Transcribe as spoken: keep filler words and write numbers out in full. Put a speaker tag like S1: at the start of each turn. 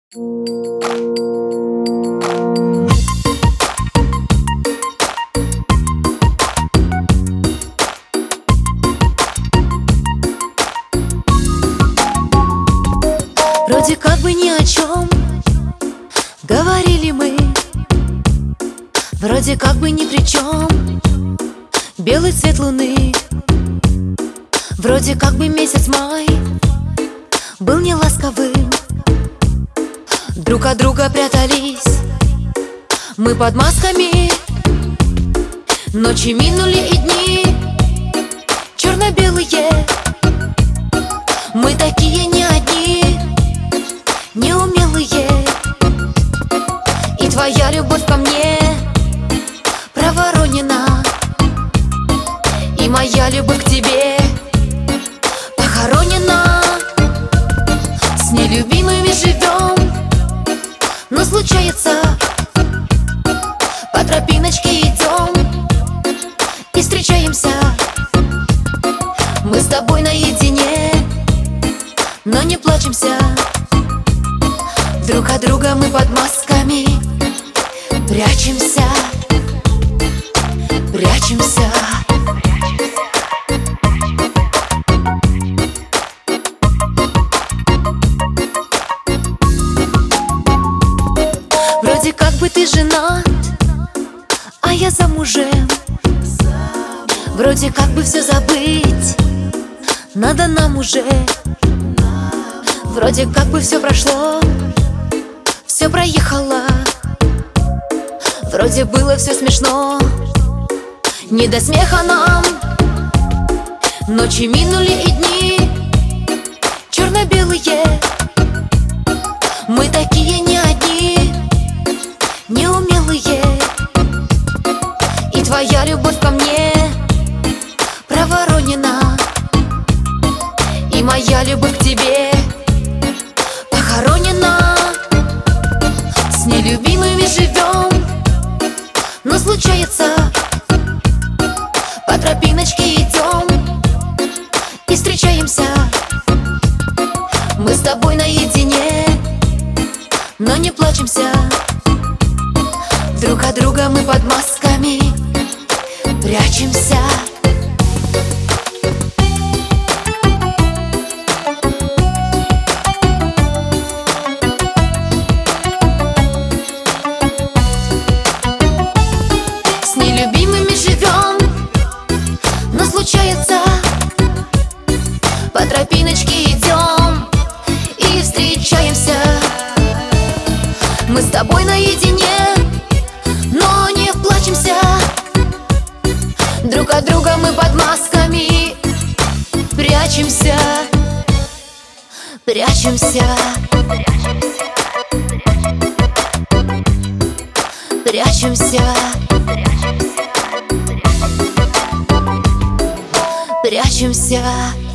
S1: Вроде как бы ни о чем говорили мы, вроде как бы ни при чем белый цвет луны. Вроде как бы месяц май был не ласковым, друг от друга прятались мы под масками. Ночи минули и дни черно-белые, мы такие не одни, неумелые. И твоя любовь ко мне проворонена, и моя любовь к тебе похоронена. С нелюбимыми живем, но случается, по тропиночке идем и встречаемся. Мы с тобой наедине, но не плачемся. Друг от друга мы под масками прячемся, прячемся. Вроде как бы ты женат, а я замужем. Вроде как бы все забыть надо нам уже. Вроде как бы все прошло, все проехало. Вроде было все смешно, не до смеха нам. Ночи минули и дни черно-белые, мы такие не одни, неумелые. И твоя любовь ко мне проворонена, и моя любовь к тебе похоронена. С нелюбимыми живем, но случается, по тропиночке идем и встречаемся. Мы с тобой наедине, но не плачемся. Друг от друга мы под масками прячемся. С нелюбимыми живем, но случается, по тропиночке идем и встречаемся. Мы с тобой наедине, но не плачемся. Друг от друга мы под масками прячемся, прячемся, прячемся, прячемся.